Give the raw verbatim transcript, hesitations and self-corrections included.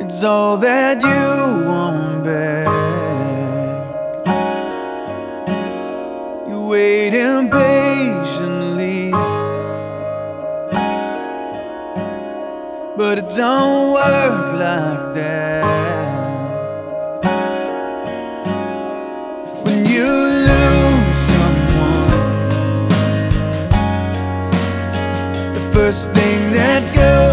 It's all that you want back. You wait impatiently, but it don't work like that. When you lose someone, the first thing that goes